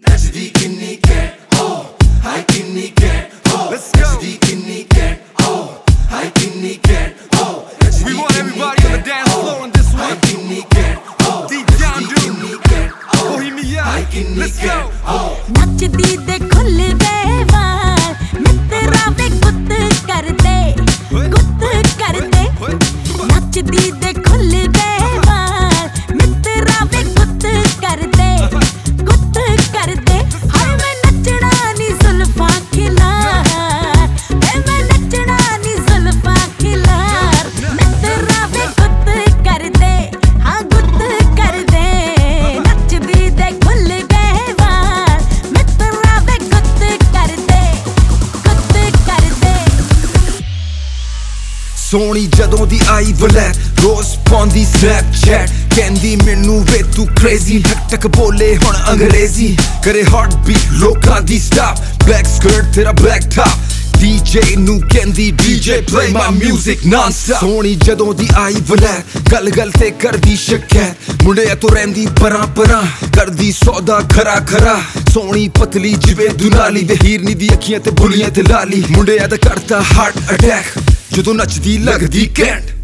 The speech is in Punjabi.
ਨੱਚਦੀ ਕਿੰਨੀ ਕੈਟ ਹੋ ਹਾਈ ਕਿੰਨੀ ਕੈਟ ਹੋ ਨੱਚਦੀ ਕਿੰਨੀ ਕੈਟ ਹੋ ਹਾਈ ਕਿੰਨੀ ਕੈਟ ਹੋ We want everybody on the dance floor on this one. ਕਿੰਨੀ ਕੈਟ ਹੋ Deep down, dude. ਕਿੰਨੀ ਕੈਟ ਹੋ Bohemia. ਹਾਈ ਕਿੰਨੀ Let's go. ਕੈਟ ਹੋ ਨੱਚਦੀ ਦੇ ਖੁੱਲਦੇ ਵਾਲ ਮਿੱਤਰਾਂ ਵੇ ਗੁੱਤ ਕਰਦੇ ਨੱਚਦੀ ਦੇ ਖੁੱਲਦੇ ਵਾਲ ਮਿੱਤਰਾਂ ਵੇ ਗੁੱਤ ਕਰਦੇ ਹਾਏ ਮੈਂ ਨੱਚਣਾ ਨੀ ਜ਼ੁਲਫਾਂ ਖਿਲਾਰ ਮੈਂ ਨੱਚਣਾ ਨੀ ਜ਼ੁਲਫਾਂ ਖਿਲਾਰ ਮਿੱਤਰਾਂ ਵੇ ਗੁੱਤ ਕਰਦੇ ਹਾਂ ਗੁੱਤ ਕਰਦੇ ਨੱਚਦੀ ਦੇ ਖੁੱਲਦੇ ਵਾਲ ਮਿੱਤਰਾਂ ਵੇ ਗੁੱਤ ਕਰਦੇ ਸੋਹਣੀ ਜਦੋਂ ਦੀ ਆਈ ਵਲੈਤ ਰੋਜ਼ ਪਾਉਂਦੀ ਸਨੈਪਚੈਟ ਕਹਿੰਦੀ ਮੈਨੂੰ ਵੇ ਤੂੰ ਕ੍ਰੇਜ਼ੀ ਟਕ ਬੋਲੇ ਹੁਣ ਅੰਗਰੇਜ਼ੀ ਕਰੇ ਹਾਰਟ ਬੀਟ ਲੋਕਾਂ ਦੀ ਸਟਾਪ ਬਲੈਕ ਸਕਰਟ ਤੇਰਾ ਬਲੈਕ ਟਾਪ DJ ਨੂੰ ਕਹਿੰਦੀ DJ play my music non-stop ਸੋਹਣੀ ਜਦੋਂ ਦੀ ਆਈ ਵਲੈਤ ਗੱਲ ਤੇ ਕਰਦੀ ਸ਼ਿਕਾਇਤ ਮੁੰਡਿਆਂ ਤੋਂ ਰਹਿੰਦੀ ਪਰਾਂ ਕਰਦੀ ਸੌਦਾ ਖਰਾ ਸੋਹਣੀ ਪਤਲੀ ਜਿਵੇਂ ਦੁਨਾਲੀ ਵੇ ਹੀਰਨੀ ਦੀ ਅੱਖੀਆਂ ਤੇ ਬੁਲੀਆਂ ਤੇ ਲਾਲੀ ਮੁੰਡਿਆਂ ਦਾ ਕਰਤਾ ਹਾਰਟ ਅਟੈਕ ਜਦੋਂ ਨੱਚਦੀ ਲੱਗਦੀ ਕੈਂਟ